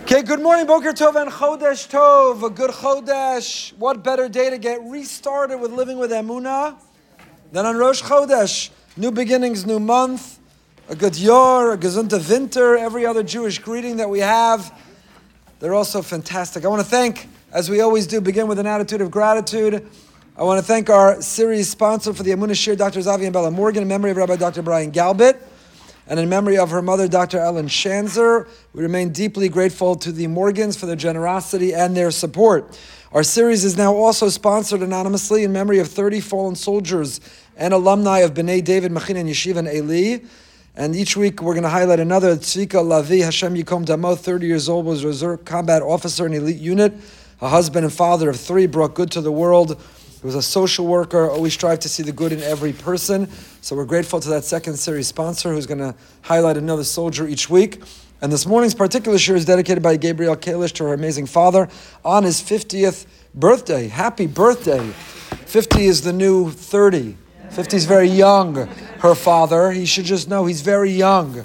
Okay, good morning, Boker Tov and Chodesh Tov. A good Chodesh. What better day to get restarted with living with Emunah than on Rosh Chodesh? New beginnings, new month, a good Yor, a Gesundte Winter, every other Jewish greeting that we have. They're also fantastic. I want to thank, as we always do, begin with an attitude of gratitude. I want to thank our series sponsor for the Emunah Shir, Dr. Zavi and Bella Morgan, in memory of Rabbi Dr. Brian Galbit, and in memory of her mother, Dr. Ellen Shanzer. We remain deeply grateful to the Morgans for their generosity and their support. Our series is now also sponsored anonymously in memory of 30 fallen soldiers and alumni of B'nai David, Mechina, and Yeshiva, and Eli. And each week we're going to highlight another Tzvika Lavi, Hashem Yikom Damo, 30 years old, was a reserve combat officer in elite unit, a husband and father of 3, brought good to the world. He was a social worker, always strive to see the good in every person. So we're grateful to that second series sponsor who's going to highlight another soldier each week. And this morning's particular shir is dedicated by Gabriel Kalish to her amazing father on his 50th birthday. Happy birthday. 50 is the new 30. 50 is very young, her father. He should just know he's very young.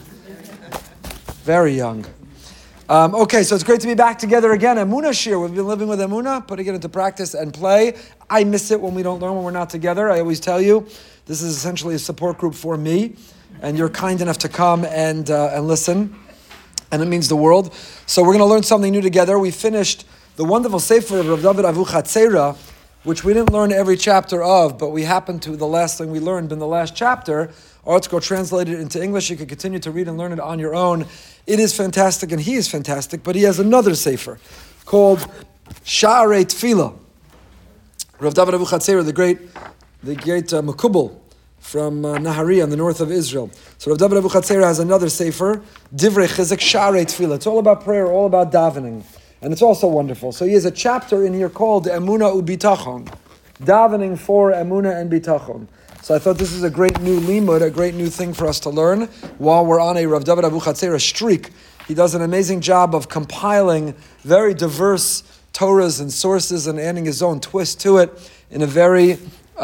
Very young. Okay, so it's great to be back together again. Emunah Shir, we've been living with Emunah, putting it into practice and play. I miss it when we don't learn, when we're not together. I always tell you, this is essentially a support group for me, and you're kind enough to come and listen, and it means the world. So we're going to learn something new together. We finished the wonderful Sefer of Rav David Avuchatzera, which we didn't learn every chapter of, but we happened to, the last thing we learned in the last chapter. Article translated into English. You can continue to read and learn it on your own. It is fantastic, and he is fantastic, but he has another sefer called Sha'arei Tefillah. Rav David Avuchatzera, the great Makubal from Nahariya in the north of Israel. So Rav David Avuchatzera has another sefer, Divrei Chizek Sha'arei Tefillah. It's all about prayer, all about davening, and it's also wonderful. So he has a chapter in here called Emunah Ubitachon, davening for Emunah and Bitachon. So I thought this is a great new limud, a great new thing for us to learn while we're on a Rav David Avuchatzera streak. He does an amazing job of compiling very diverse Torahs and sources and adding his own twist to it in a very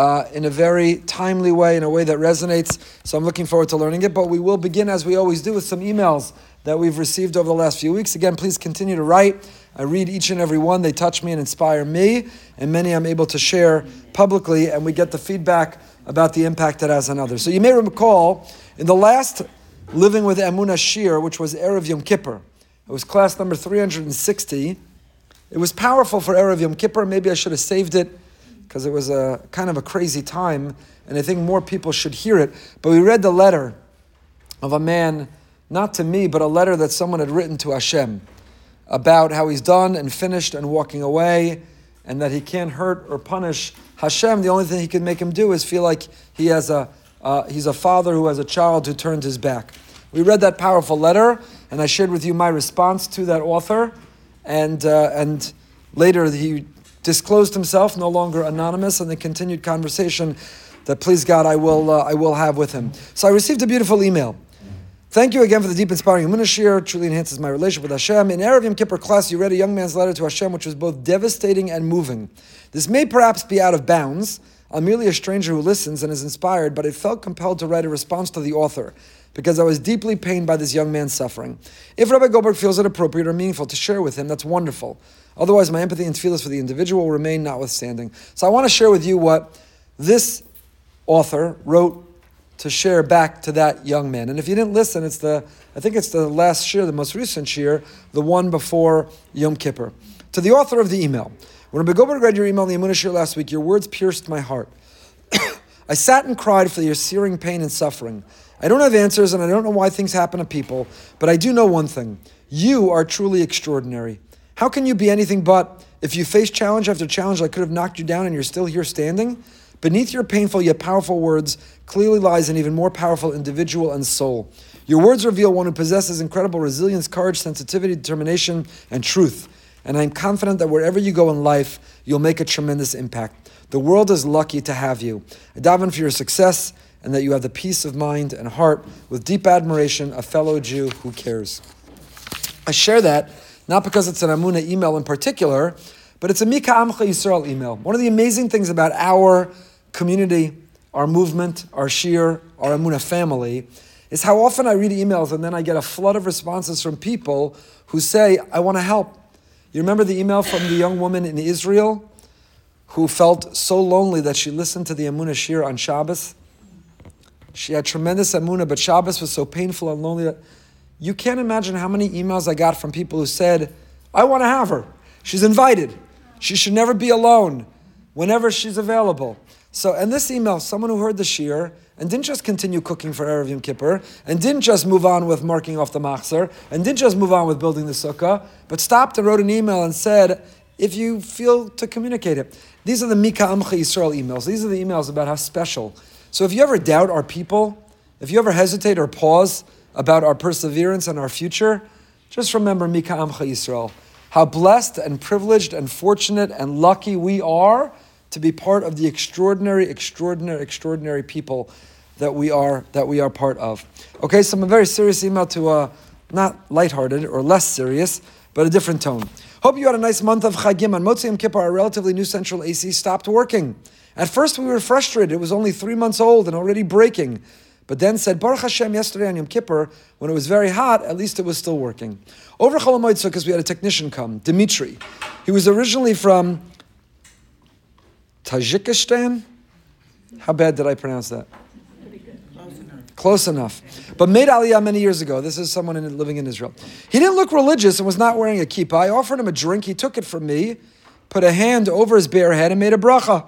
timely way, in a way that resonates. So I'm looking forward to learning it. But we will begin, as we always do, with some emails that we've received over the last few weeks. Again, please continue to write. I read each and every one. They touch me and inspire me, and many I'm able to share publicly, and we get the feedback about the impact it has on others. So you may recall, in the last Living with Emunah Shir, which was Erev Yom Kippur, it was class number 360. It was powerful for Erev Yom Kippur. Maybe I should have saved it, because it was a kind of a crazy time, and I think more people should hear it. But we read the letter of a man, not to me, but a letter that someone had written to Hashem about how he's done and finished and walking away, and that he can't hurt or punish Hashem. The only thing he can make him do is feel like he's a father who has a child who turned his back. We read that powerful letter, and I shared with you my response to that author, and later he disclosed himself, no longer anonymous, and the continued conversation that, please God, I will have with him. So I received a beautiful email. Thank you again for the deep, inspiring Emunah Shir. Truly enhances my relationship with Hashem. In Erev Yom Kippur class, you read a young man's letter to Hashem, which was both devastating and moving. This may perhaps be out of bounds. I'm merely a stranger who listens and is inspired, but I felt compelled to write a response to the author because I was deeply pained by this young man's suffering. If Rabbi Goldberg feels it appropriate or meaningful to share with him, that's wonderful. Otherwise, my empathy and tefillas for the individual will remain notwithstanding. So I want to share with you what this author wrote to share back to that young man. And if you didn't listen, I think it's the last shir, the most recent shir, the one before Yom Kippur. To the author of the email. When Rabbi Goldberg read your email in the Emunah Shir last week, your words pierced my heart. I sat and cried for your searing pain and suffering. I don't have answers and I don't know why things happen to people, but I do know one thing. You are truly extraordinary. How can you be anything but? If you face challenge after challenge that could have knocked you down and you're still here standing, beneath your painful yet powerful words clearly lies an even more powerful individual and soul. Your words reveal one who possesses incredible resilience, courage, sensitivity, determination, and truth. And I'm confident that wherever you go in life, you'll make a tremendous impact. The world is lucky to have you. I daven for your success and that you have the peace of mind and heart with deep admiration, a fellow Jew who cares. I share that not because it's an Emunah email in particular, but it's a Mika Amcha Yisrael email. One of the amazing things about our community, our movement, our shir, our Emunah family, is how often I read emails and then I get a flood of responses from people who say, I want to help. You remember the email from the young woman in Israel who felt so lonely that she listened to the Emunah Shir on Shabbos? She had tremendous Emunah, but Shabbos was so painful and lonely that you can't imagine how many emails I got from people who said, I want to have her. She's invited. She should never be alone whenever she's available. So, and this email, someone who heard the shir and didn't just continue cooking for Erev Yom Kippur, and didn't just move on with marking off the machzor, and didn't just move on with building the sukkah, but stopped and wrote an email and said, if you feel to communicate it. These are the Mika Amcha Yisrael emails. These are the emails about how special. So if you ever doubt our people, if you ever hesitate or pause about our perseverance and our future, just remember Mika Amcha Yisrael. How blessed and privileged and fortunate and lucky we are to be part of the extraordinary people that we are part of. Okay, so I'm a very serious email to not lighthearted or less serious, but a different tone. Hope you had a nice month of Chagim. On Motzei Yom Kippur, our relatively new central AC stopped working. At first we were frustrated. It was only 3 months old and already breaking. But then said, Baruch Hashem, yesterday on Yom Kippur, when it was very hot, at least it was still working. Over Chol HaMoed because we had a technician come, Dimitri. He was originally from Tajikistan? How bad did I pronounce that? Close enough. But made Aliyah many years ago. This is someone living in Israel. He didn't look religious and was not wearing a kippah. I offered him a drink. He took it from me, put a hand over his bare head and made a bracha.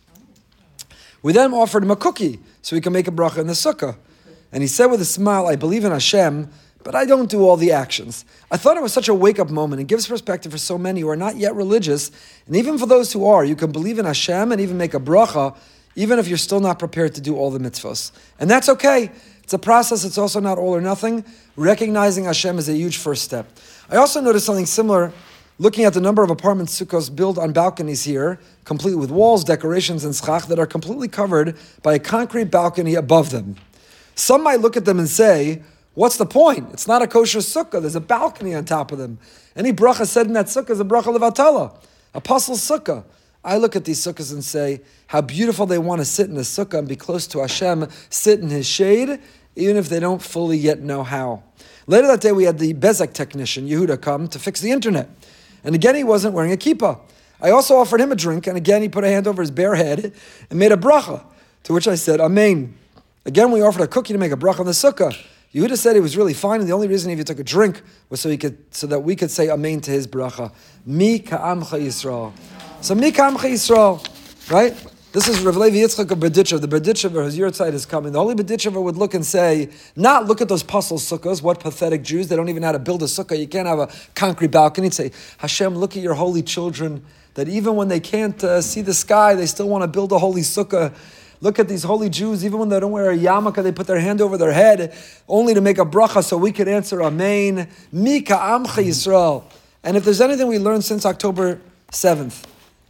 We then offered him a cookie so he could make a bracha in the sukkah. And he said with a smile, I believe in Hashem, but I don't do all the actions. I thought it was such a wake-up moment. It gives perspective for so many who are not yet religious. And even for those who are, you can believe in Hashem and even make a bracha, even if you're still not prepared to do all the mitzvahs. And that's okay. It's a process. It's also not all or nothing. Recognizing Hashem is a huge first step. I also noticed something similar looking at the number of apartment sukkahs built on balconies here, complete with walls, decorations, and schach that are completely covered by a concrete balcony above them. Some might look at them and say, what's the point? It's not a kosher sukkah. There's a balcony on top of them. Any bracha said in that sukkah is a bracha levatala, apostle sukkah. I look at these sukkahs and say, how beautiful they want to sit in a sukkah and be close to Hashem, sit in His shade, even if they don't fully yet know how. Later that day, we had the Bezek technician, Yehuda, come to fix the internet. And again, he wasn't wearing a kippah. I also offered him a drink, and again, he put a hand over his bare head and made a bracha, to which I said, Amen. Again, we offered a cookie to make a bracha on the sukkah. Yehuda said he was really fine, and the only reason he took a drink was so that we could say Amen to his bracha. Mi ka'amcha Yisrael. So Mi ka'amcha Yisrael, right? This is Rav Levi Yitzchak of Berditchev. The Berditchever, whose yurtzeit is coming. The holy Berditchever would look and say, not look at those puzzle sukkahs, what pathetic Jews, they don't even know how to build a sukkah, you can't have a concrete balcony. He'd say, Hashem, look at your holy children, that even when they can't see the sky, they still want to build a holy sukkah. Look at these holy Jews, even when they don't wear a yarmulke, they put their hand over their head, only to make a bracha so we could answer Amen. Mi ka'amcha Yisrael. And if there's anything we learned since October 7th,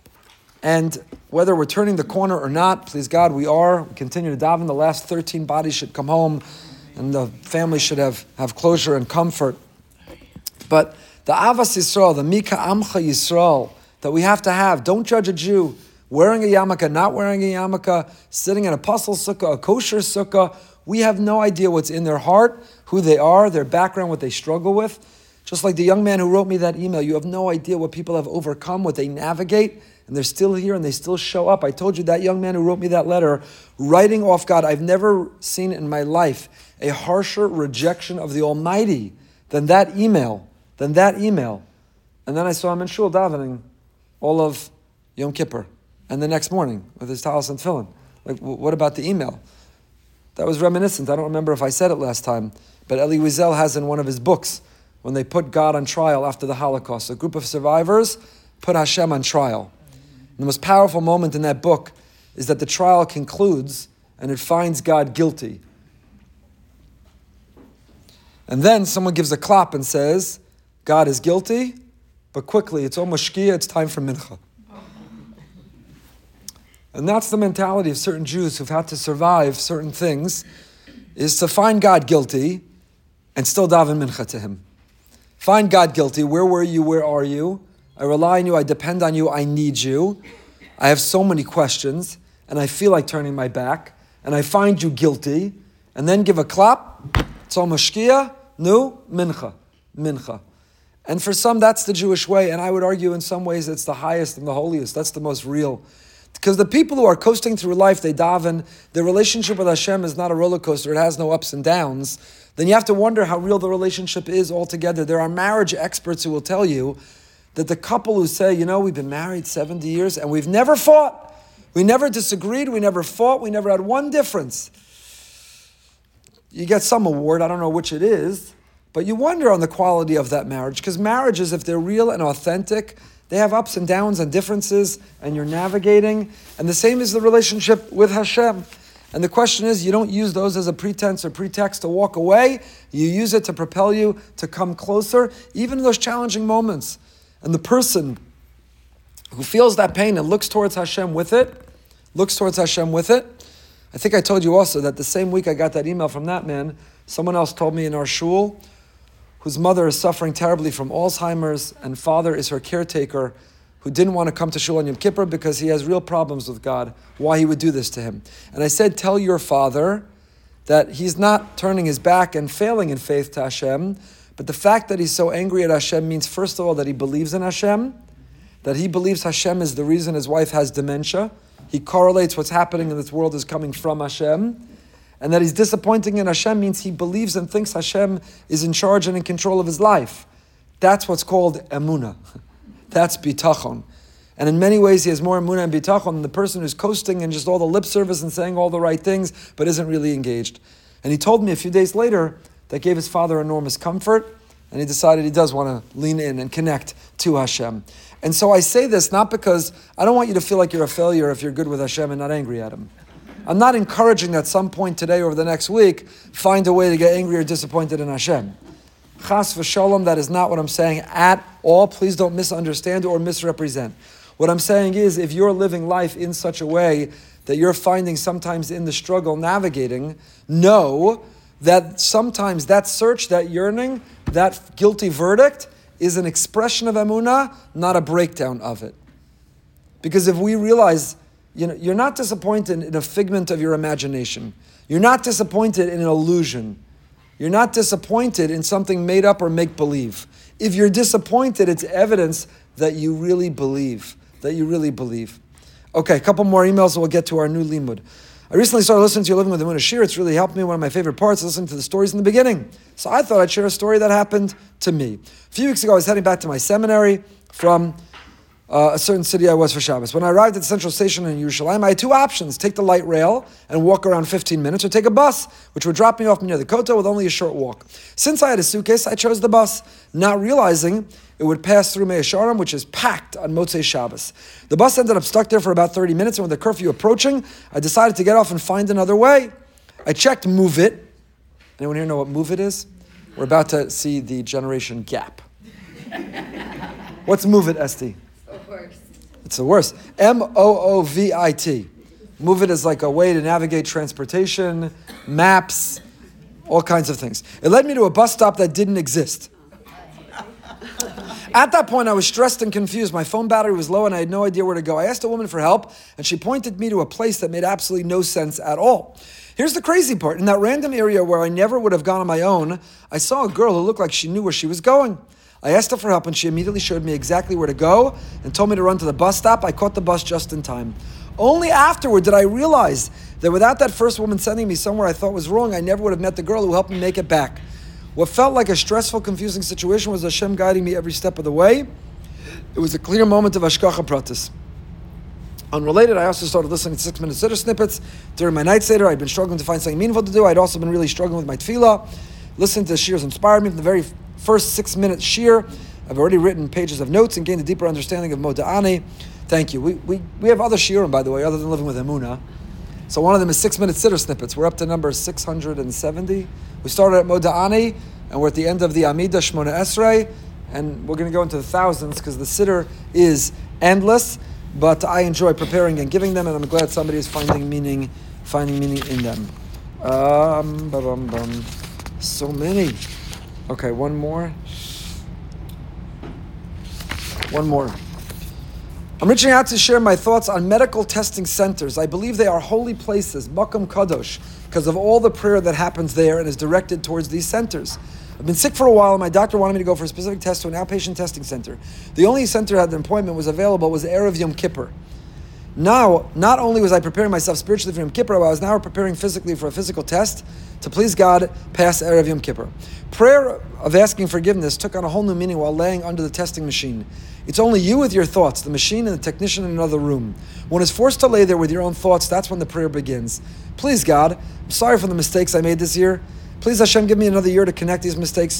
and whether we're turning the corner or not, please God, we are. We continue to daven. The last 13 bodies should come home, and the family should have closure and comfort. But the Avas Yisrael, the Mika Amcha Yisrael, that we have to have. Don't judge a Jew wearing a yarmulke, not wearing a yarmulke, sitting in a puzzle sukkah, a kosher sukkah. We have no idea what's in their heart, who they are, their background, what they struggle with. Just like the young man who wrote me that email, you have no idea what people have overcome, what they navigate, and they're still here and they still show up. I told you that young man who wrote me that letter, writing off God, I've never seen in my life a harsher rejection of the Almighty than that email. And then I saw him in shul davening all of Yom Kippur, and the next morning with his talis and tefillin. Like, what about the email? That was reminiscent. I don't remember if I said it last time, but Elie Wiesel has in one of his books, when they put God on trial after the Holocaust, a group of survivors put Hashem on trial. And the most powerful moment in that book is that the trial concludes and it finds God guilty. And then someone gives a clap and says, God is guilty, but quickly, it's almost shkia, it's time for mincha. And that's the mentality of certain Jews who've had to survive certain things, is to find God guilty and still daven mincha to Him. Find God guilty. Where were you? Where are you? I rely on you. I depend on you. I need you. I have so many questions, and I feel like turning my back, and I find you guilty, and then give a clap, tzom hashkia, nu, mincha. Mincha. And for some, that's the Jewish way, and I would argue in some ways it's the highest and the holiest. That's the most real. Because the people who are coasting through life, they daven, their relationship with Hashem is not a roller coaster, it has no ups and downs. Then you have to wonder how real the relationship is altogether. There are marriage experts who will tell you that the couple who say, we've been married 70 years and we've never fought, we never disagreed, we never fought, we never had one difference. You get some award, I don't know which it is, but you wonder on the quality of that marriage, because marriages, if they're real and authentic, they have ups and downs and differences, and you're navigating, and the same is the relationship with Hashem. And the question is, you don't use those as a pretense or pretext to walk away, you use it to propel you to come closer, even in those challenging moments. And the person who feels that pain and looks towards Hashem with it, I think I told you also that the same week I got that email from that man, someone else told me in our shul, whose mother is suffering terribly from Alzheimer's, and father is her caretaker, who didn't want to come to shul on Yom Kippur because he has real problems with God, why he would do this to him. And I said, tell your father that he's not turning his back and failing in faith to Hashem, but the fact that he's so angry at Hashem means, first of all, that he believes in Hashem, that he believes Hashem is the reason his wife has dementia. He correlates what's happening in this world is coming from Hashem. And that he's disappointing in Hashem means he believes and thinks Hashem is in charge and in control of his life. That's what's called emunah. That's bitachon. And in many ways he has more emunah and bitachon than the person who's coasting and just all the lip service and saying all the right things, but isn't really engaged. And he told me a few days later that gave his father enormous comfort, and he decided he does want to lean in and connect to Hashem. And so I say this not because I don't want you to feel like you're a failure if you're good with Hashem and not angry at Him. I'm not encouraging that at some point today or the next week, find a way to get angry or disappointed in Hashem. Chas v'shalom, that is not what I'm saying at all. Please don't misunderstand or misrepresent. What I'm saying is, if you're living life in such a way that you're finding sometimes in the struggle navigating, know that sometimes that search, that yearning, that guilty verdict is an expression of emunah, not a breakdown of it. Because if we realize, you're not disappointed in a figment of your imagination. You're not disappointed in an illusion. You're not disappointed in something made up or make-believe. If you're disappointed, it's evidence that you really believe. Okay, a couple more emails and we'll get to our new limud. I recently started listening to your Living with Emunah Shir. It's really helped me. One of my favorite parts, listening to the stories in the beginning. So I thought I'd share a story that happened to me. A few weeks ago, I was heading back to my seminary from a certain city I was for Shabbos. When I arrived at the central station in Yerushalayim, I had two options: take the light rail and walk around 15 minutes, or take a bus, which would drop me off near the Kotel with only a short walk. Since I had a suitcase, I chose the bus, not realizing it would pass through Mea Sharim, which is packed on Motzei Shabbos. The bus ended up stuck there for about 30 minutes, and with the curfew approaching, I decided to get off and find another way. I checked Move It. Anyone here know what Move It is? We're about to see the generation gap. What's Move It, Esty? It's the worst. Moovit. Move It is like a way to navigate transportation, maps, all kinds of things. It led me to a bus stop that didn't exist. At that point, I was stressed and confused. My phone battery was low and I had no idea where to go. I asked a woman for help and she pointed me to a place that made absolutely no sense at all. Here's the crazy part. In that random area where I never would have gone on my own, I saw a girl who looked like she knew where she was going. I asked her for help and she immediately showed me exactly where to go and told me to run to the bus stop. I caught the bus just in time. Only afterward did I realize that without that first woman sending me somewhere I thought was wrong, I never would have met the girl who helped me make it back. What felt like a stressful, confusing situation was Hashem guiding me every step of the way. It was a clear moment of Hashgacha Pratis. Unrelated, I also started listening to 6-minute Siddur snippets. During my night Seder, I'd been struggling to find something meaningful to do. I'd also been really struggling with my tefillah. Listening to the shirs inspired me. From the very first 6-minute shir, I've already written pages of notes and gained a deeper understanding of Moda'ani. Thank you. We have other shiurim, by the way, other than Living with Emunah. So one of them is 6-minute Siddur snippets. We're up to number 670. We started at Moda'ani, and we're at the end of the Amidah Shmona Esrei, and we're going to go into the thousands because the Siddur is endless, but I enjoy preparing and giving them, and I'm glad somebody is finding meaning in them. So many. Okay, one more. I'm reaching out to share my thoughts on medical testing centers. I believe they are holy places, Makam Kadosh, because of all the prayer that happens there and is directed towards these centers. I've been sick for a while, and my doctor wanted me to go for a specific test to an outpatient testing center. The only center that had an appointment was available was Erev Yom Kippur. Now, not only was I preparing myself spiritually for Yom Kippur, but I was now preparing physically for a physical test to please God past Erev Yom Kippur. Prayer of asking forgiveness took on a whole new meaning while laying under the testing machine. It's only you with your thoughts, the machine and the technician in another room. When it's forced to lay there with your own thoughts, that's when the prayer begins. Please God, I'm sorry for the mistakes I made this year. Please Hashem, give me another year to correct these mistakes.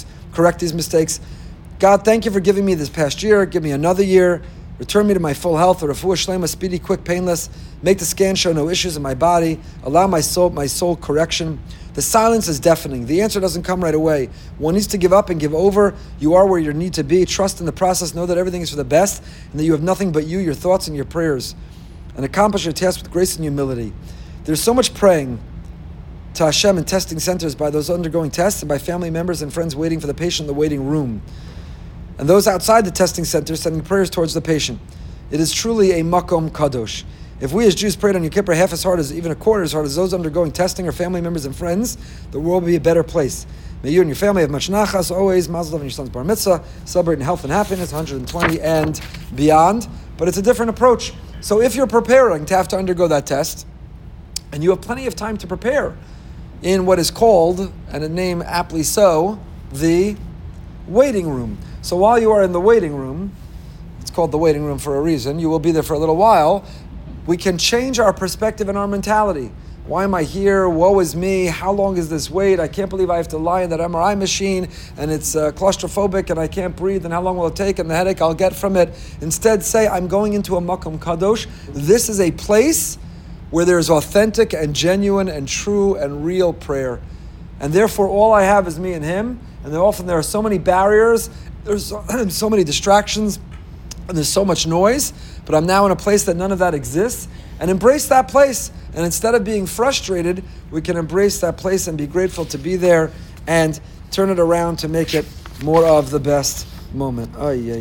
God, thank you for giving me this past year. Give me another year. Return me to my full health, a refuah shlema, speedy, quick, painless. Make the scan show no issues in my body. Allow my soul correction. The silence is deafening. The answer doesn't come right away. One needs to give up and give over. You are where you need to be. Trust in the process. Know that everything is for the best and that you have nothing but you, your thoughts, and your prayers. And accomplish your task with grace and humility. There's so much praying to Hashem in testing centers by those undergoing tests and by family members and friends waiting for the patient in the waiting room. And those outside the testing center sending prayers towards the patient. It is truly a makom kadosh. If we as Jews prayed on Yom Kippur half as hard as, even a quarter as hard as those undergoing testing or family members and friends, the world will be a better place. May you and your family have much nachas always. Mazel tov on your son's bar mitzvah. Celebrate in health and happiness, 120 and beyond. But it's a different approach. So if you're preparing to have to undergo that test, and you have plenty of time to prepare in what is called, and a name aptly so, the waiting room. So while you are in the waiting room, it's called the waiting room for a reason, you will be there for a little while, we can change our perspective and our mentality. Why am I here? Woe is me. How long is this wait? I can't believe I have to lie in that MRI machine and it's claustrophobic and I can't breathe, and how long will it take and the headache I'll get from it. Instead, say, I'm going into a makom kadosh. This is a place where there's authentic and genuine and true and real prayer. And therefore, all I have is me and him. And often there are so many barriers, there's so many distractions, and there's so much noise. But I'm now in a place that none of that exists. And embrace that place. And instead of being frustrated, we can embrace that place and be grateful to be there and turn it around to make it more of the best moment.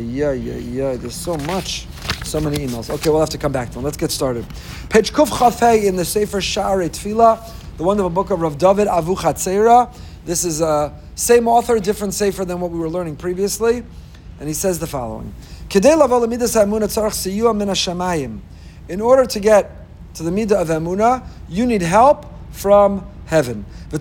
There's so much. So many emails. Okay, we'll have to come back to them. Let's get started. Page Kuf Chafei in the Sefer Sha'arei Tefillah, the wonderful book of Rav David Avuchatzera. This is same author, different sefer than what we were learning previously. And he says the following. In order to get to the midah of emunah, you need help from heaven. In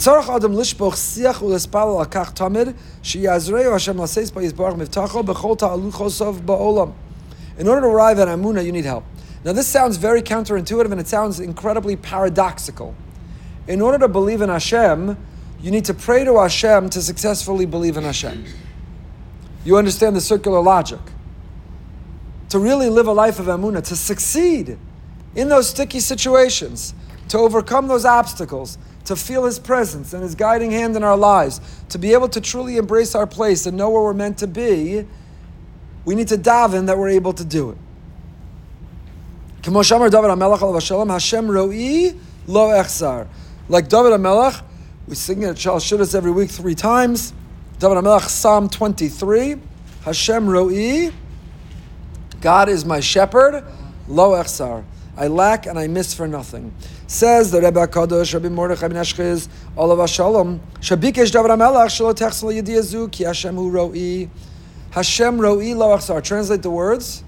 order to arrive at emunah, you need help. Now this sounds very counterintuitive and it sounds incredibly paradoxical. In order to believe in Hashem, you need to pray to Hashem to successfully believe in Hashem. You understand the circular logic. To really live a life of emunah, to succeed in those sticky situations, to overcome those obstacles, to feel His presence and His guiding hand in our lives, to be able to truly embrace our place and know where we're meant to be, we need to daven that we're able to do it. Hashem ro'i lo echsar. Like David HaMelech, we sing it at Shal Shidduchos every week 3 times. David HaMelech, Psalm 23. Hashem ro'i, God is my shepherd, lo echsar. I lack and I miss for nothing. Says the Rebbe HaKadosh, Rabbi Mordechai ben Ashkenaz, Olav Shalom, Shabikesh David HaMelech, Shelo techsel yediazu, ki Hashem hu ro'i. Hashem ro'i lo echsar. Translate the words.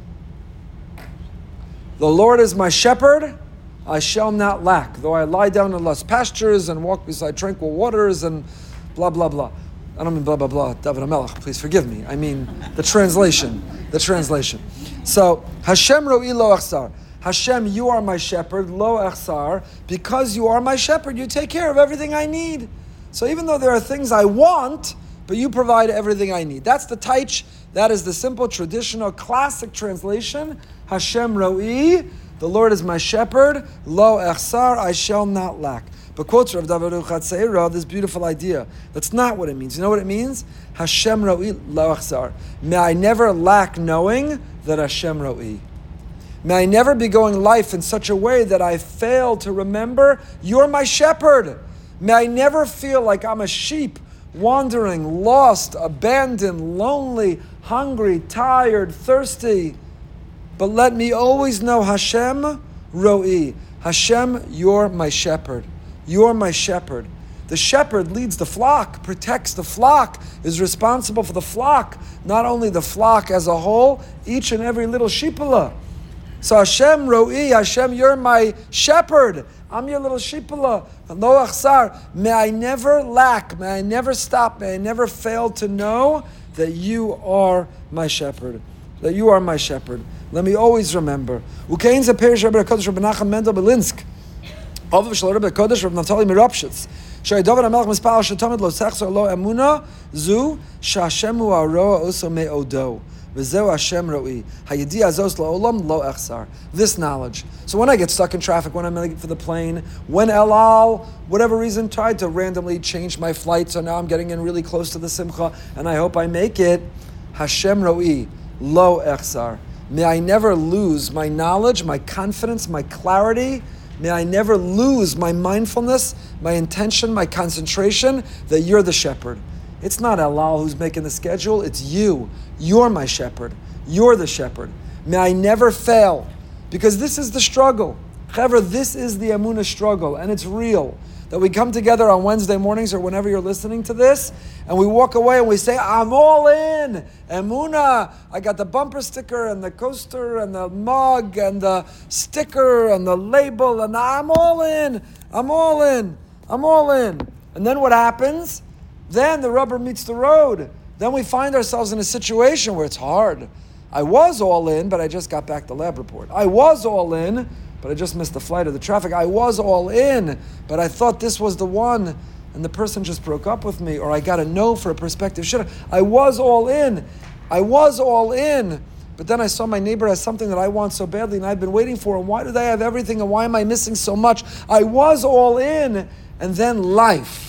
The Lord is my shepherd, I shall not lack. Though I lie down in lush pastures and walk beside tranquil waters and blah, blah, blah. I don't mean blah, blah, blah, David HaMelech, please forgive me. I mean the translation. So, Hashem ro'i lo echsar. Hashem, you are my shepherd, lo echsar. Because you are my shepherd, you take care of everything I need. So even though there are things I want, but you provide everything I need. That's the taich. That is the simple, traditional, classic translation. Hashem ro'i, the Lord is my shepherd, lo echsar, I shall not lack. But quotes Rav David Avuchatzera, this beautiful idea. That's not what it means. You know what it means? Hashem ro'i, lo echsar. May I never lack knowing that Hashem ro'i. May I never be going life in such a way that I fail to remember you're my shepherd. May I never feel like I'm a sheep wandering, lost, abandoned, lonely, hungry, tired, thirsty. But let me always know Hashem ro'i. Hashem, you're my shepherd. You're my shepherd. The shepherd leads the flock, protects the flock, is responsible for the flock, not only the flock as a whole, each and every little sheepala. So Hashem Ro'i, Hashem, you're my shepherd. I'm your little sheepala. Lo achsar. May I never lack, may I never stop, may I never fail to know that you are my shepherd. That you are my shepherd. Let me always remember. Ukein ze perish Rabbi HaKadosh Rabbi Nachman Mendel Belinsk. Ovav shel Rabbi HaKadosh Rabbi Naftali Miropshitz. Shei David HaMelech mispal shetamid lo sechzer lo emuna zu sha'Hashem hu ha'roa oso me'odo. V'zeu Hashem ro'i. Hayidi azos la'olam lo echsar. This knowledge. So when I get stuck in traffic, when I'm late for the plane, when El Al, whatever reason, tried to randomly change my flight, so now I'm getting in really close to the Simcha, and I hope I make it, Hashem ro'i lo echsar. May I never lose my knowledge, my confidence, my clarity. May I never lose my mindfulness, my intention, my concentration, that you're the shepherd. It's not Elal who's making the schedule, it's you. You're my shepherd. You're the shepherd. May I never fail, because this is the struggle. However, this is the Emunah struggle, and it's real. That we come together on Wednesday mornings or whenever you're listening to this, and we walk away and we say, I'm all in. Emunah, I got the bumper sticker and the coaster and the mug and the sticker and the label, and I'm all in. I'm all in. I'm all in. And then what happens? Then the rubber meets the road. Then we find ourselves in a situation where it's hard. I was all in, but I just got back the lab report. I was all in, but I just missed the flight or the traffic. I was all in, but I thought this was the one, and the person just broke up with me, or I got a no for a prospective shidduch. I was all in. I was all in, but then I saw my neighbor has something that I want so badly, and I've been waiting for, and why do they have everything, and why am I missing so much? I was all in, and then life.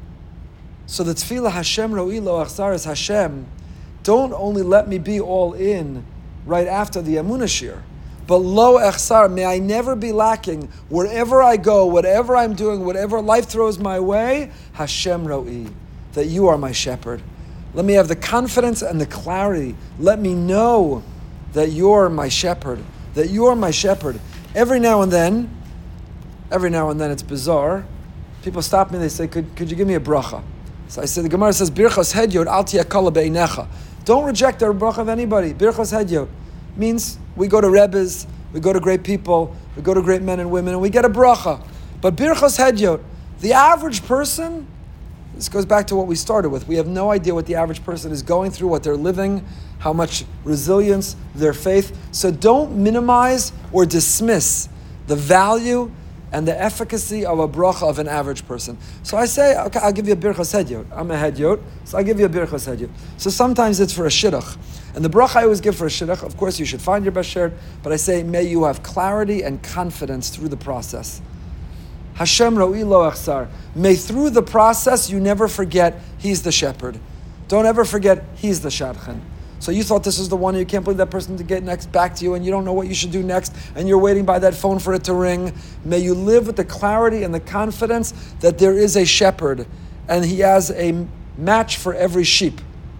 So the tefillah Hashem ro'i lo achsar is Hashem, don't only let me be all in right after the Emunah shir, but lo echsar, may I never be lacking wherever I go, whatever I'm doing, whatever life throws my way. Hashem ro'i, that you are my shepherd. Let me have the confidence and the clarity. Let me know that you're my shepherd. That you're my shepherd. Every now and then it's bizarre. People stop me and they say, could you give me a bracha? So I said, the Gemara says, Birchas hedyot al tiyakala be'inecha. Don't reject the bracha of anybody. Birchas hedyot means we go to Rebbes, we go to great people, we go to great men and women, and we get a bracha. But Birchas hedyot, the average person, this goes back to what we started with. We have no idea what the average person is going through, what they're living, how much resilience, their faith. So don't minimize or dismiss the value and the efficacy of a bracha of an average person. So I say, okay, I'll give you a birchas hedyot. I'm a hedyot, so I'll give you a birchas hedyot. So sometimes it's for a shidduch. And the bracha I always give for a shidduch, of course you should find your bashert, but I say, may you have clarity and confidence through the process. Hashem ro'i lo achsar. May through the process you never forget He's the shepherd. Don't ever forget He's the shadchan. So you thought this was the one, and you can't believe that person to get next back to you, and you don't know what you should do next, and you're waiting by that phone for it to ring. May you live with the clarity and the confidence that there is a shepherd, and He has a match for every sheep.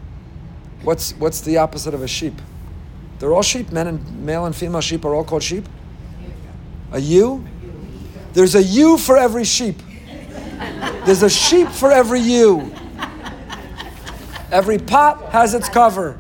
What's the opposite of a sheep? They're all sheep. Male and female sheep are all called sheep. A ewe? There's a ewe for every sheep. There's a sheep for every ewe. Every pot has its cover.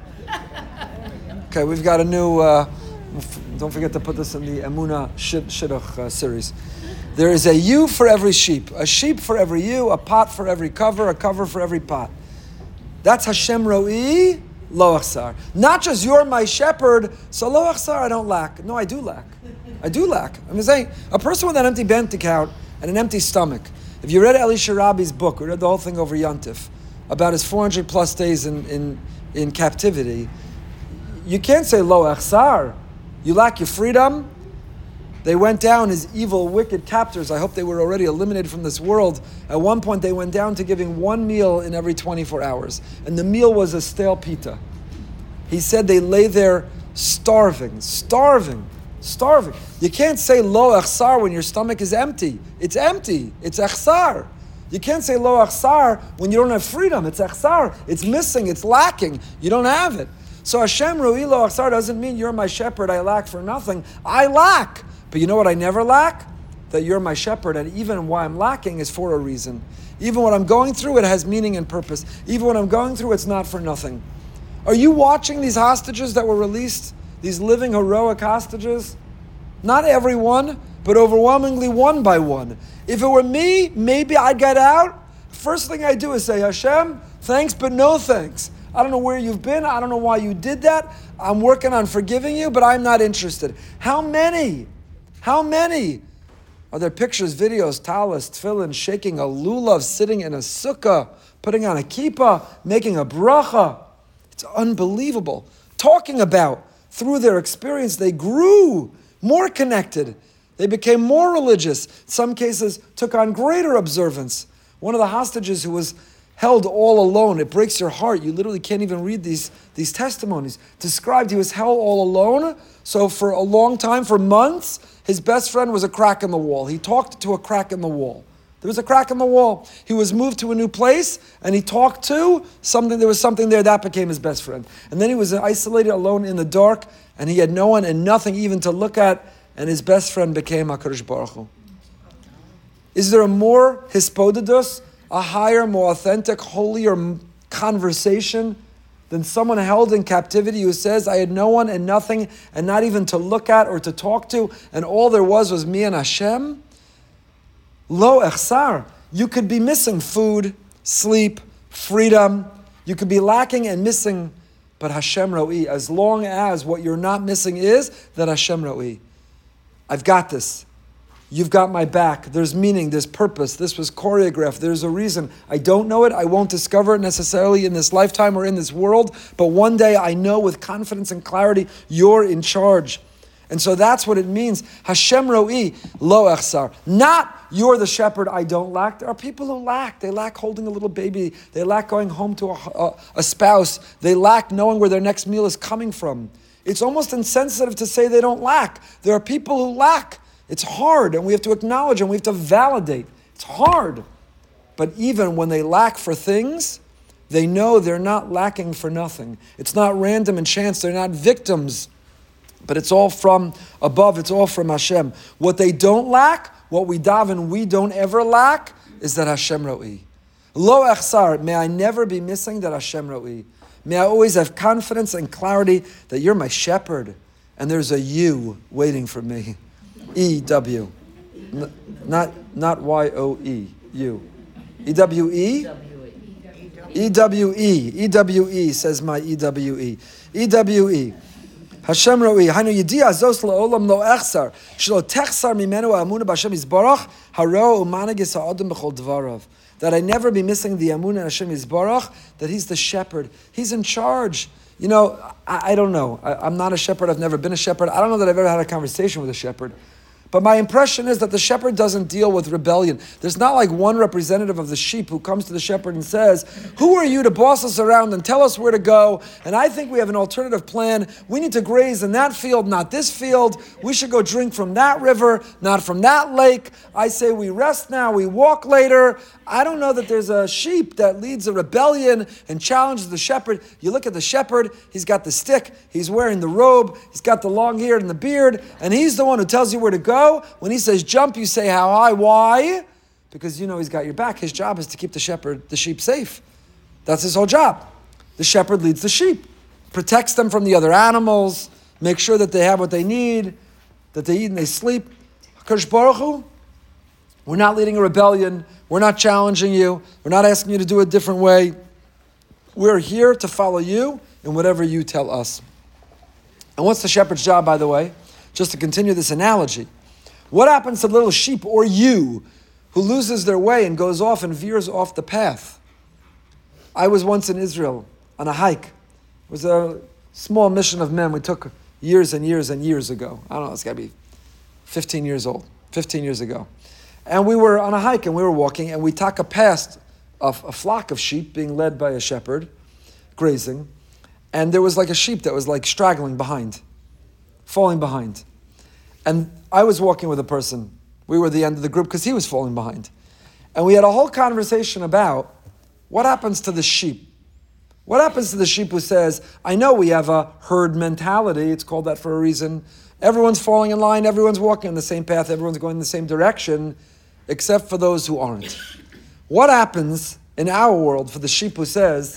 Okay, we've got a new, don't forget to put this in the Emunah Shidduch series. There is a ewe for every sheep, a sheep for every ewe, a pot for every cover, a cover for every pot. That's Hashem ro'i lo achsar. Not just you're my shepherd, so lo achsar, I don't lack. No, I do lack. I do lack. I'm saying, a person with an empty bank account and an empty stomach, if you read Eli Sharabi's book, we read the whole thing over Yontif, about his 400 plus days in captivity, you can't say lo achsar. You lack your freedom. They went down, his evil, wicked captors. I hope they were already eliminated from this world. At one point, they went down to giving one meal in every 24 hours. And the meal was a stale pita. He said they lay there starving. You can't say lo achsar when your stomach is empty. It's empty. It's achsar. You can't say lo achsar when you don't have freedom. It's achsar. It's missing. It's lacking. You don't have it. So Hashem ro'i lo achsar doesn't mean you're my shepherd, I lack for nothing. I lack. But you know what I never lack? that you're my shepherd, and even why I'm lacking is for a reason. Even what I'm going through, it has meaning and purpose. Even what I'm going through, it's not for nothing. Are you watching these hostages that were released? These living, heroic hostages? Not everyone, but overwhelmingly one by one. If it were me, maybe I'd get out. First thing I do is say, Hashem, thanks, but no thanks. I don't know where you've been. I don't know why you did that. I'm working on forgiving you, but I'm not interested. How many? How many? Are there pictures, videos, talis, tefillin, shaking a lulav, sitting in a sukkah, putting on a kippah, making a bracha? It's unbelievable. Talking about, through their experience, they grew more connected. They became more religious. In some cases, took on greater observance. One of the hostages who was held all alone, it breaks your heart. You literally can't even read these testimonies. Described he was held all alone. So for a long time, for months, his best friend was a crack in the wall. He talked to a crack in the wall. There was a crack in the wall. He was moved to a new place, and he talked to something. There was something there that became his best friend. And then he was isolated, alone in the dark, and he had no one and nothing even to look at, and his best friend became HaKadosh Baruch Hu. Is there a more hispodidus, a higher, more authentic, holier conversation than someone held in captivity who says, I had no one and nothing, and not even to look at or to talk to, and all there was me and Hashem? Lo echsar. You could be missing food, sleep, freedom. You could be lacking and missing, but Hashem ro'i. As long as what you're not missing is that Hashem ro'i. I've got this. You've got my back. There's meaning, there's purpose. This was choreographed. There's a reason. I don't know it. I won't discover it necessarily in this lifetime or in this world. But one day I know with confidence and clarity, you're in charge. And so that's what it means. Hashem ro'i, lo echsar. Not you're the shepherd, I don't lack. There are people who lack. They lack holding a little baby. They lack going home to a spouse. They lack knowing where their next meal is coming from. It's almost insensitive to say they don't lack. There are people who lack. It's hard, and we have to acknowledge and we have to validate. It's hard. But even when they lack for things, they know they're not lacking for nothing. It's not random and chance. They're not victims. But it's all from above. It's all from Hashem. What they don't lack, what we daven, we don't ever lack, is that Hashem ro'i. Lo echsar, may I never be missing that Hashem ro'i. May I always have confidence and clarity that you're my shepherd, and there's a you waiting for me. E-W. Not Y-O-E. You. E-W-E? E-W-E. E-W-E says my E-W-E. E-W-E. Hashem ro'i. Hainu yidi azos la'olam lo echsar. Shlo techsar mimenu ha'amuna b'Hashem yizbarach. Haro u'managis ha'odem b'chol dvarav. That I never be missing the amunah in Hashem yizbarach. That He's the shepherd. He's in charge. You know, I don't know. I'm not a shepherd. I've never been a shepherd. I don't know that I've ever had a conversation with a shepherd. But my impression is that the shepherd doesn't deal with rebellion. There's not like one representative of the sheep who comes to the shepherd and says, who are you to boss us around and tell us where to go? And I think we have an alternative plan. We need to graze in that field, not this field. We should go drink from that river, not from that lake. I say we rest now, we walk later. I don't know that there's a sheep that leads a rebellion and challenges the shepherd. You look at the shepherd, he's got the stick, he's wearing the robe, he's got the long hair and the beard, and he's the one who tells you where to go. When he says jump, you say how high. Why? Because you know he's got your back. His job is to keep the sheep safe. That's his whole job. The shepherd leads the sheep, protects them from the other animals, makes sure that they have what they need, that they eat and they sleep. HaKadosh Baruch Hu, we're not leading a rebellion. We're not challenging you. We're not asking you to do it a different way. We're here to follow you in whatever you tell us. And what's the shepherd's job, by the way? Just to continue this analogy. What happens to the little sheep or you who loses their way and goes off and veers off the path? I was once in Israel on a hike. It was a small mission of men we took years and years and years ago. I don't know, it's got to be 15 years ago. And we were on a hike and we were walking and we taka past a flock of sheep being led by a shepherd, grazing. And there was like a sheep that was like straggling behind, falling behind. And I was walking with a person. We were the end of the group because he was falling behind. And we had a whole conversation about what happens to the sheep. What happens to the sheep who says, I know we have a herd mentality, it's called that for a reason. Everyone's falling in line, everyone's walking on the same path, everyone's going in the same direction, except for those who aren't. What happens in our world for the sheep who says,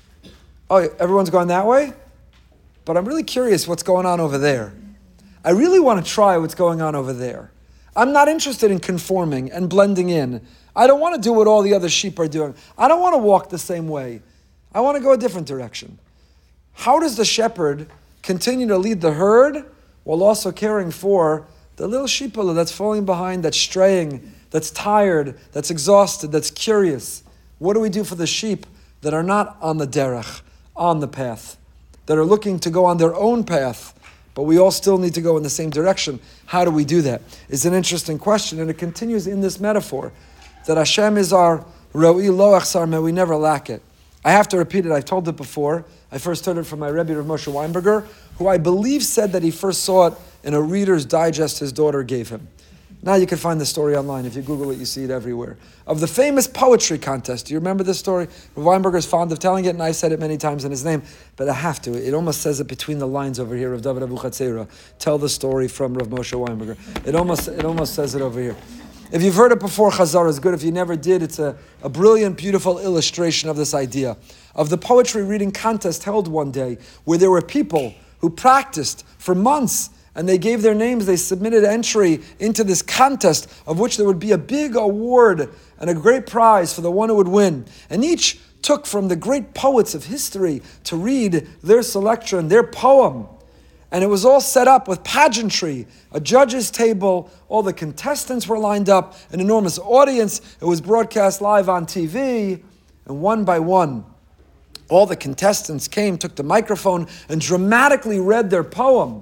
oh, everyone's going that way? But I'm really curious what's going on over there. I really want to try what's going on over there. I'm not interested in conforming and blending in. I don't want to do what all the other sheep are doing. I don't want to walk the same way. I want to go a different direction. How does the shepherd continue to lead the herd while also caring for the little sheep that's falling behind, that's straying, that's tired, that's exhausted, that's curious? What do we do for the sheep that are not on the derech, on the path, that are looking to go on their own path, but we all still need to go in the same direction? How do we do that? It's an interesting question, and it continues in this metaphor that Hashem is our ro'i lo achsar, may we never lack it. I have to repeat it, I've told it before. I first heard it from my Rebbe, Rav Moshe Weinberger, who I believe said that he first saw it in a Reader's Digest his daughter gave him. Now you can find the story online. If you Google it, you see it everywhere. Of the famous poetry contest. Do you remember this story? Rav Weinberger is fond of telling it, and I've said it many times in his name, but I have to. It almost says it between the lines over here of David Abuchatzera. Tell the story from Rav Moshe Weinberger. It almost says it over here. If you've heard it before, Chazar is good. If you never did, it's a brilliant, beautiful illustration of this idea. Of the poetry reading contest held one day, where there were people who practiced for months, and they gave their names, they submitted entry into this contest, of which there would be a big award and a great prize for the one who would win. And each took from the great poets of history to read their selection, their poem. And it was all set up with pageantry, a judge's table, all the contestants were lined up, an enormous audience. It was broadcast live on TV, and one by one, all the contestants came, took the microphone, and dramatically read their poem.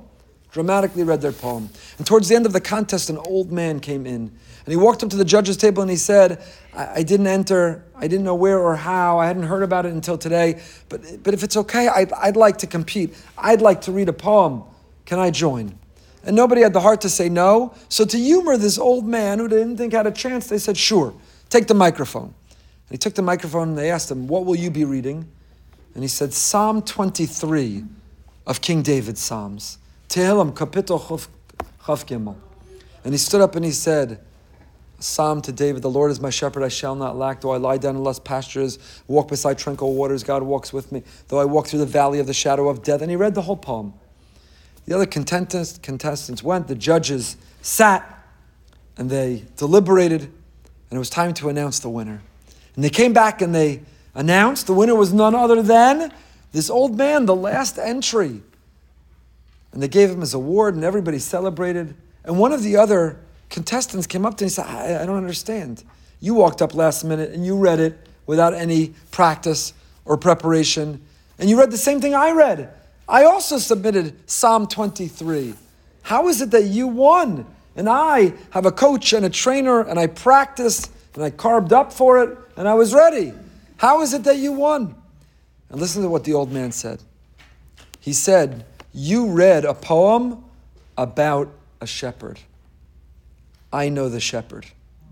And towards the end of the contest, an old man came in. And he walked up to the judge's table and he said, I didn't enter, I didn't know where or how, I hadn't heard about it until today, but if it's okay, I'd like to compete. I'd like to read a poem. Can I join? And nobody had the heart to say no. So to humor this old man who didn't think had a chance, they said, sure, take the microphone. And he took the microphone and they asked him, what will you be reading? And he said, Psalm 23 of King David's Psalms. Tehillim, Kapitel Chav Gimel. And he stood up and he said, Psalm to David, the Lord is my shepherd, I shall not lack. Though I lie down in lush pastures, walk beside tranquil waters, God walks with me. Though I walk through the valley of the shadow of death. And he read the whole poem. The other contestants went, the judges sat, and they deliberated, and it was time to announce the winner. And they came back and they announced the winner was none other than this old man, the last entry. And they gave him his award, and everybody celebrated. And one of the other contestants came up to him and said, I don't understand. You walked up last minute and you read it without any practice or preparation. And you read the same thing I read. I also submitted Psalm 23. How is it that you won? And I have a coach and a trainer, and I practiced, and I carved up for it, and I was ready. How is it that you won? And listen to what the old man said. He said, you read a poem about a shepherd. I know the shepherd.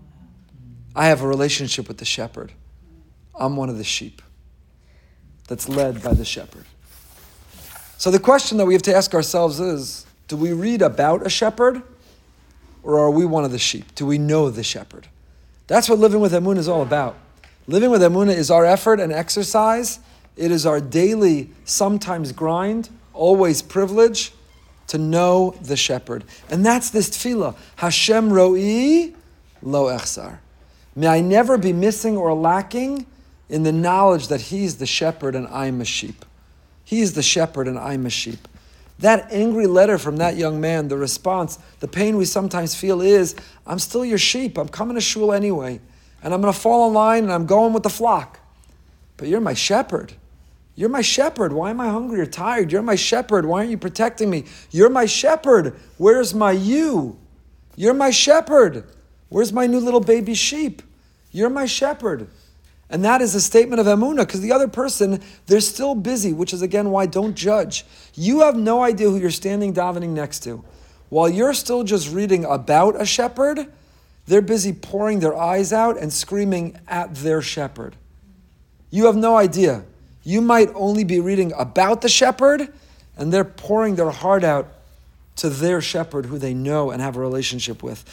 I have a relationship with the shepherd. I'm one of the sheep that's led by the shepherd. So the question that we have to ask ourselves is, do we read about a shepherd, or are we one of the sheep? Do we know the shepherd? That's what living with Emunah is all about. Living with Emunah is our effort and exercise. It is our daily, sometimes grind, always privilege to know the shepherd. And that's this tefillah. Hashem ro'i lo echsar. May I never be missing or lacking in the knowledge that He's the shepherd and I'm a sheep. He's the shepherd and I'm a sheep. That angry letter from that young man, the response, the pain we sometimes feel is, I'm still your sheep. I'm coming to shul anyway. And I'm going to fall in line and I'm going with the flock. But you're my shepherd. You're my shepherd. Why am I hungry or tired? You're my shepherd. Why aren't you protecting me? You're my shepherd. Where's my you? You're my shepherd. Where's my new little baby sheep? You're my shepherd. And that is a statement of emunah, because the other person, they're still busy, which is again why don't judge. You have no idea who you're standing davening next to. While you're still just reading about a shepherd, they're busy pouring their eyes out and screaming at their shepherd. You have no idea. You might only be reading about the shepherd, and they're pouring their heart out to their shepherd who they know and have a relationship with.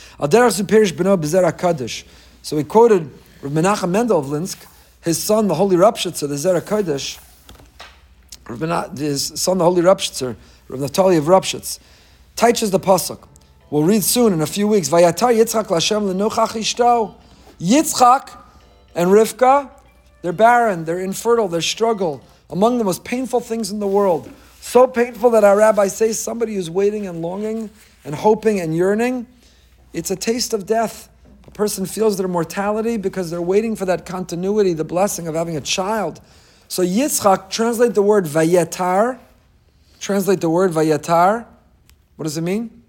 So we quoted Rav Menachem Mendel of Linsk, his son, the Holy Rapshitzer, the Zera Kodesh, his son, the Holy Rapshitzer, Rav Naftali of Rapshitz, teaches the pasuk. We'll read soon in a few weeks. Vayatar Yitzchak Lashem lenochach ishto. Yitzchak and Rivka, they're barren, they're infertile, they struggle. Among the most painful things in the world. So painful that our rabbis say somebody who's waiting and longing and hoping and yearning, it's a taste of death. A person feels their mortality because they're waiting for that continuity, the blessing of having a child. So Yitzchak, translate the word vayetar. Translate the word vayetar. What does it mean?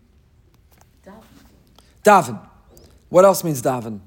Daven. What else means daven?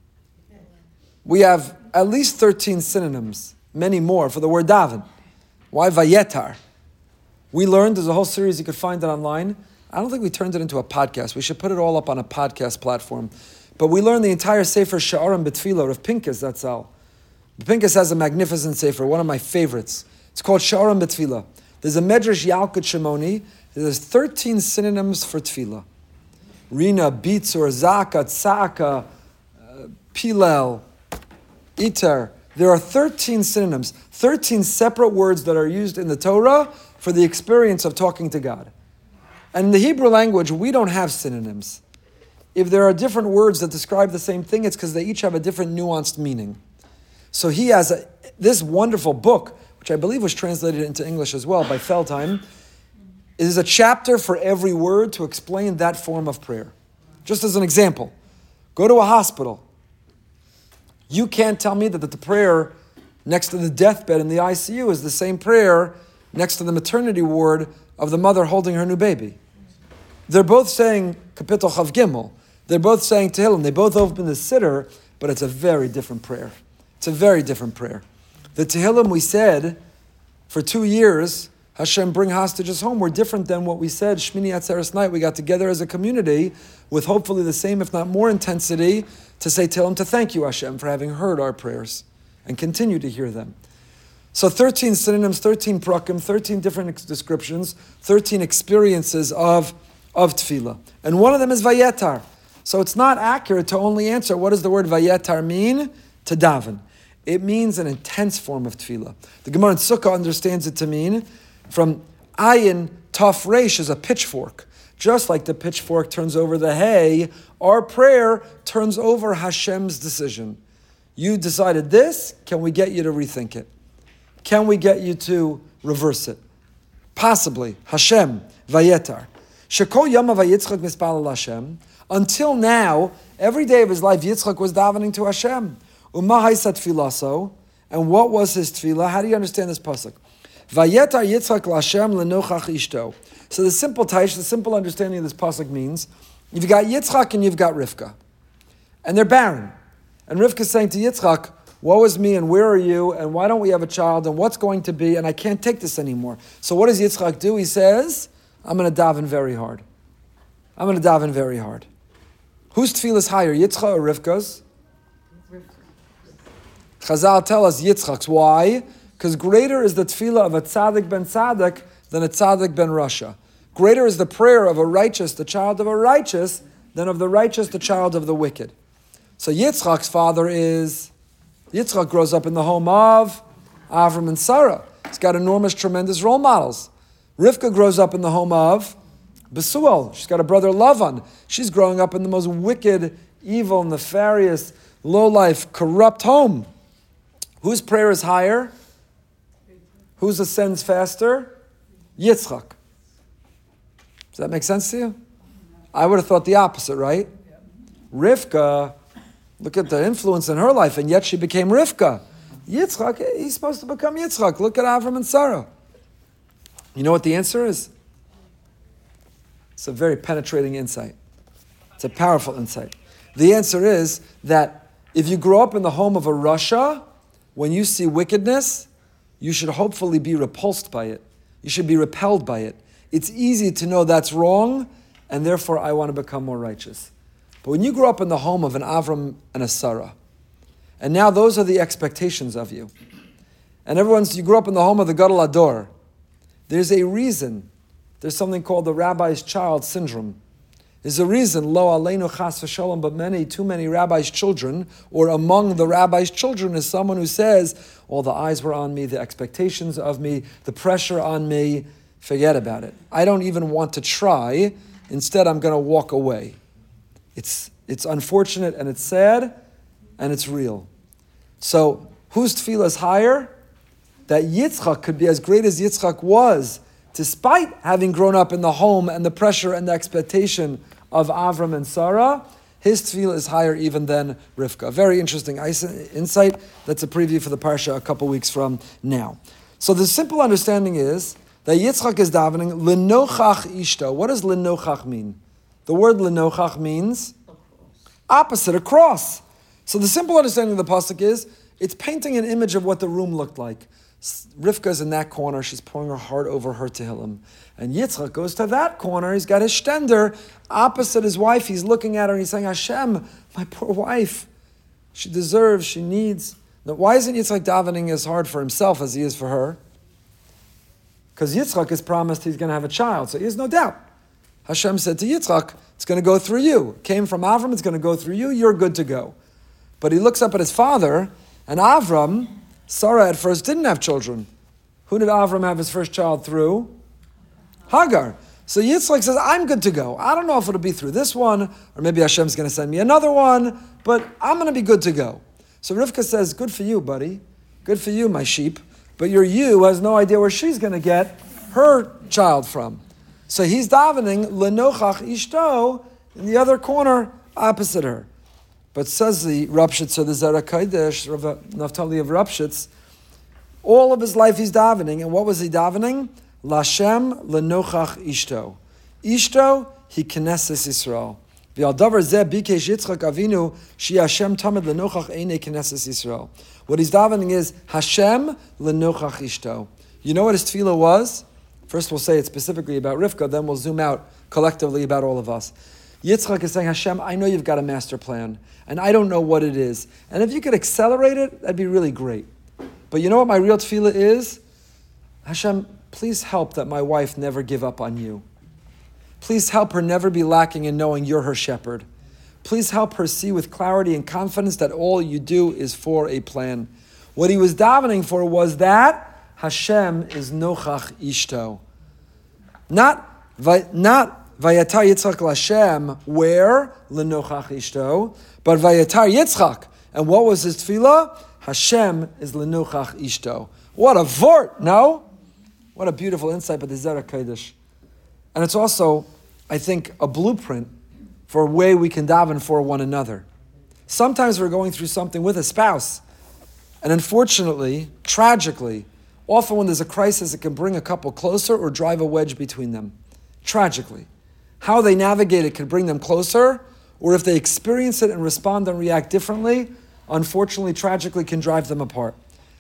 We have at least 13 synonyms, many more, for the word daven. Why vayetar? We learned, there's a whole series, you could find it online. I don't think we turned it into a podcast. We should put it all up on a podcast platform. But we learned the entire Sefer Sha'arim B'Tfilah of Pinkas, that's all. Pinkas has a magnificent Sefer, one of my favorites. It's called Sha'arim B'Tfilah. There's a Medrash Yalkut Shimoni. There's 13 synonyms for Tfilah. Rina, Bitzur, Zaka, Tzaka, Pilel, Iter. There are 13 synonyms, 13 separate words that are used in the Torah for the experience of talking to God. And in the Hebrew language, we don't have synonyms. If there are different words that describe the same thing, it's because they each have a different nuanced meaning. So he has this wonderful book, which I believe was translated into English as well by Feldheim. It is a chapter for every word to explain that form of prayer. Just as an example, go to a hospital. You can't tell me that the prayer next to the deathbed in the ICU is the same prayer next to the maternity ward of the mother holding her new baby. They're both saying Kapitel Chav Gimel. They're both saying Tehillim. They both open the siddur, but it's a very different prayer. It's a very different prayer. The Tehillim we said for 2 years, Hashem bring hostages home, were different than what we said Shmini Atzeres night. We got together as a community with hopefully the same, if not more intensity, to say Tehillim, to thank you, Hashem, for having heard our prayers and continue to hear them. So 13 synonyms, 13 prakim, 13 different descriptions, 13 experiences of tefillah. And one of them is vayetar. So it's not accurate to only answer what does the word vayetar mean? To daven. It means an intense form of tefillah. The Gemara in Sukkah understands it to mean from ayin taf reish is a pitchfork. Just like the pitchfork turns over the hay, our prayer turns over Hashem's decision. You decided this, can we get you to rethink it? Can we get you to reverse it? Possibly. Hashem, vayetar. Shekol yama vayitzchak mispalel Hashem. Until now, every day of his life, Yitzchak was davening to Hashem. Uma haisat tfilaso. And what was his tefillah? How do you understand this pasuk? Vayetar Yitzchak l'Hashem lenochach ishto. So the simple taish, the simple understanding of this pasuk means, you've got Yitzchak and you've got Rivka. And they're barren. And Rivka's saying to Yitzchak, woe is me, and where are you, and why don't we have a child, and what's going to be, and I can't take this anymore. So what does Yitzchak do? He says, I'm going to daven very hard. I'm going to daven very hard. Whose tefillah is higher, Yitzchak or Rivka's? Chazal tell us Yitzchak's. Why? Because greater is the tefillah of a tzaddik ben tzaddik than a tzaddik ben rasha. Greater is the prayer of a righteous, the child of a righteous, than of the righteous, the child of the wicked. So Yitzchak's father is... Yitzchak grows up in the home of Avram and Sarah. He's got enormous, tremendous role models. Rivka grows up in the home of Besuel. She's got a brother Lavan. She's growing up in the most wicked, evil, nefarious, low-life, corrupt home. Whose prayer is higher? Whose ascends faster? Yitzchak. Does that make sense to you? I would have thought the opposite, right? Rivka... Look at the influence in her life, and yet she became Rivka. Yitzchak, he's supposed to become Yitzchak. Look at Avram and Sarah. You know what the answer is? It's a very penetrating insight. It's a powerful insight. The answer is that if you grow up in the home of a rasha, when you see wickedness, you should hopefully be repulsed by it. You should be repelled by it. It's easy to know that's wrong, and therefore I want to become more righteous. But when you grow up in the home of an Avram and a Sarah, and now those are the expectations of you, and you grew up in the home of the Gadol Ador, there's a reason. There's something called the rabbi's child syndrome. There's a reason, lo aleinu chas v'shalom, but too many rabbis' children, or among the rabbi's children is someone who says, all the eyes were on me, the expectations of me, the pressure on me, forget about it. I don't even want to try. Instead, I'm going to walk away. It's unfortunate and it's sad and it's real. So, whose tefillah is higher? That Yitzchak could be as great as Yitzchak was, despite having grown up in the home and the pressure and the expectation of Avram and Sarah. His tefillah is higher even than Rivka. Very interesting insight. That's a preview for the parsha a couple weeks from now. So the simple understanding is that Yitzchak is davening lenochach ishto. What does lenochach mean? The word lenochach means opposite, a cross. So the simple understanding of the pasuk is it's painting an image of what the room looked like. Rivka's in that corner, she's pouring her heart over her tehillim. And Yitzchak goes to that corner, he's got his shtender, opposite his wife, he's looking at her and he's saying, Hashem, my poor wife, she deserves, she needs. Now, why isn't Yitzchak davening as hard for himself as he is for her? Because Yitzchak is promised he's going to have a child, so he has no doubt. Hashem said to Yitzchak, it's going to go through you. It came from Avram, it's going to go through you, you're good to go. But he looks up at his father, and Avram, Sarah at first didn't have children. Who did Avram have his first child through? Hagar. So Yitzchak says, I'm good to go. I don't know if it'll be through this one, or maybe Hashem's going to send me another one, but I'm going to be good to go. So Rivka says, good for you, buddy. Good for you, my sheep. But your you has no idea where she's going to get her child from. So he's davening, lenochach ishto, in the other corner, opposite her. But says the Rapshitz, or the Zera Kodesh, Rav Naftali of Rapshitz, all of his life he's davening, and what was he davening? Lashem lenochach ishto. Ishto, he knesses Yisrael. V'al zeh bikesh Yitzchak Avinu, shi Hashem tamid lenochach einei knesses Yisrael. What he's davening is, Hashem lenochach ishto. You know what his tefillah was? First we'll say it specifically about Rivka, then we'll zoom out collectively about all of us. Yitzchak is saying, Hashem, I know you've got a master plan, and I don't know what it is. And if you could accelerate it, that'd be really great. But you know what my real tefillah is? Hashem, please help that my wife never give up on you. Please help her never be lacking in knowing you're her shepherd. Please help her see with clarity and confidence that all you do is for a plan. What he was davening for was that Hashem is nochach ishto. Not Vayatar Yitzchak Lashem, where? Lenochach ishto. But Vayatar Yitzchak. And what was his tefillah? Hashem is Lenochach ishto. What a vort, no? What a beautiful insight by the Zera Kodesh. And it's also, I think, a blueprint for a way we can daven for one another. Sometimes we're going through something with a spouse. And unfortunately, tragically, often when there's a crisis, it can bring a couple closer or drive a wedge between them. Tragically. How they navigate it can bring them closer, or if they experience it and respond and react differently, unfortunately, tragically can drive them apart.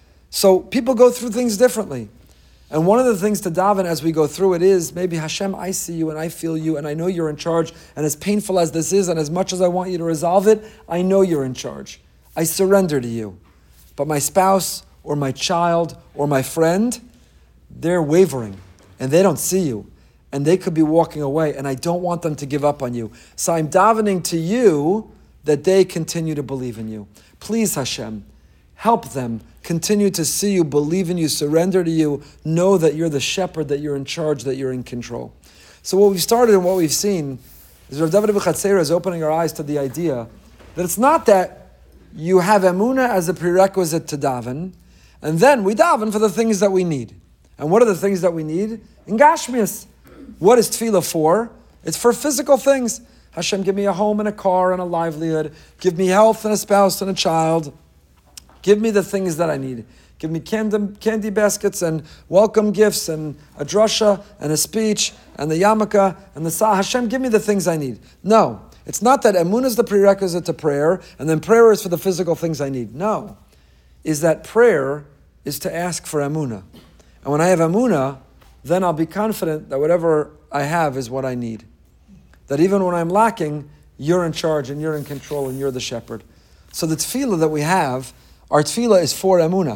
So people go through things differently. And one of the things to daven as we go through it is, maybe Hashem, I see you and I feel you and I know you're in charge, and as painful as this is and as much as I want you to resolve it, I know you're in charge. I surrender to you. But my spouse or my child or my friend, they're wavering and they don't see you. And they could be walking away, and I don't want them to give up on you. So I'm davening to you that they continue to believe in you. Please, Hashem, help them continue to see you, believe in you, surrender to you, know that you're the shepherd, that you're in charge, that you're in control. So what we've started and what we've seen is Rav David Abuchatzera is opening our eyes to the idea that it's not that you have emunah as a prerequisite to daven, and then we daven for the things that we need. And what are the things that we need? In Gashmias. What is tefillah for? It's for physical things. Hashem, give me a home and a car and a livelihood. Give me health and a spouse and a child. Give me the things that I need. Give me candy baskets and welcome gifts and a drasha and a speech and the yarmulke and the sah. Hashem, give me the things I need. No, it's not that emunah is the prerequisite to prayer and then prayer is for the physical things I need. No, is that prayer is to ask for emunah. And when I have emunah, then I'll be confident that whatever I have is what I need. That even when I'm lacking, you're in charge and you're in control and you're the shepherd. So the tefillah that we have, our tefillah is for emunah.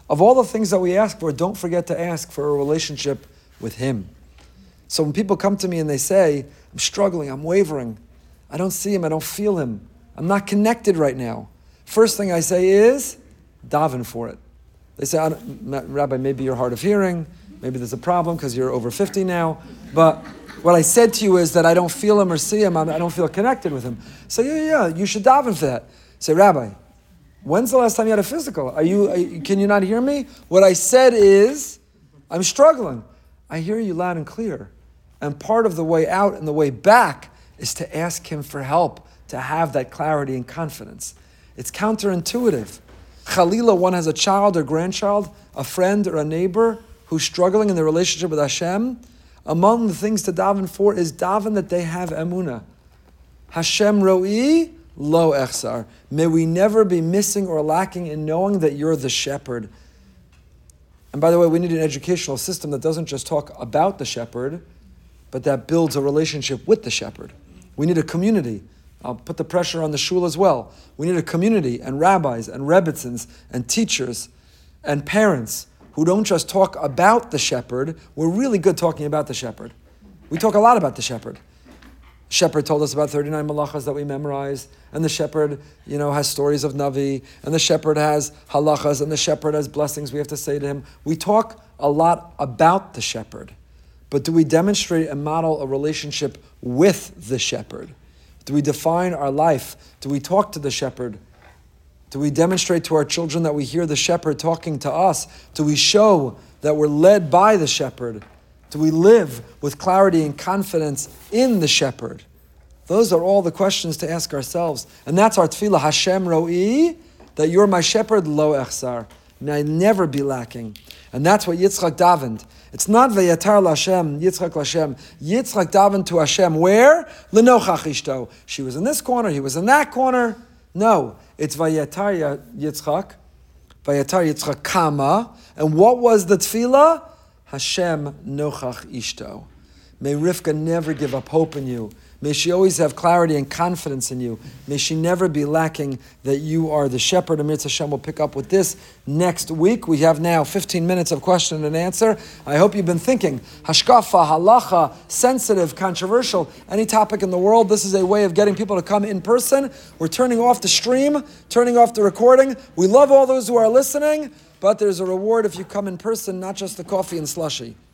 Of all the things that we ask for, don't forget to ask for a relationship with Him. So when people come to me and they say, I'm struggling, I'm wavering, I don't see Him, I don't feel Him, I'm not connected right now. First thing I say is, daven for it. They say, Rabbi, maybe you're hard of hearing, maybe there's a problem because you're over 50 now, but what I said to you is that I don't feel Him or see Him, I don't feel connected with Him. Say, yeah, you should daven for that. Say, Rabbi, when's the last time you had a physical? Can you not hear me? What I said is, I'm struggling. I hear you loud and clear. And part of the way out and the way back is to ask Him for help, to have that clarity and confidence. It's counterintuitive. Chalila, one has a child or grandchild, a friend or a neighbor who's struggling in their relationship with Hashem. Among the things to daven for is daven that they have emunah. Hashem ro'i lo echsar. May we never be missing or lacking in knowing that you're the shepherd. And by the way, we need an educational system that doesn't just talk about the shepherd, but that builds a relationship with the shepherd. We need a community. I'll put the pressure on the shul as well. We need a community and rabbis and rebbitzins and teachers and parents who don't just talk about the shepherd. We're really good talking about the shepherd. We talk a lot about the shepherd. Shepherd told us about 39 malachas that we memorized, and the shepherd, has stories of Navi, and the shepherd has halachas, and the shepherd has blessings we have to say to him. We talk a lot about the shepherd, but do we demonstrate and model a relationship with the shepherd? Do we define our life? Do we talk to the shepherd? Do we demonstrate to our children that we hear the shepherd talking to us? Do we show that we're led by the shepherd? Do we live with clarity and confidence in the shepherd? Those are all the questions to ask ourselves. And that's our tefillah, Hashem ro'i, that you're my shepherd, lo echsar. May I never be lacking. And that's what Yitzchak davened. It's not vayatar l'Hashem, Yitzchak l'Hashem. Yitzchak davened to Hashem. Where? L'nochach ishto. She was in this corner, he was in that corner. No, it's vayatar Yitzchak. Vayatar Yitzchak kama. And what was the tefillah? Hashem nochach ishto. May Rivka never give up hope in you. May she always have clarity and confidence in you. May she never be lacking that you are the shepherd. Amir Hashem will pick up with this next week. We have now 15 minutes of question and answer. I hope you've been thinking. Hashkafa, halacha, sensitive, controversial, any topic in the world. This is a way of getting people to come in person. We're turning off the stream, turning off the recording. We love all those who are listening, but there's a reward if you come in person, not just the coffee and slushy.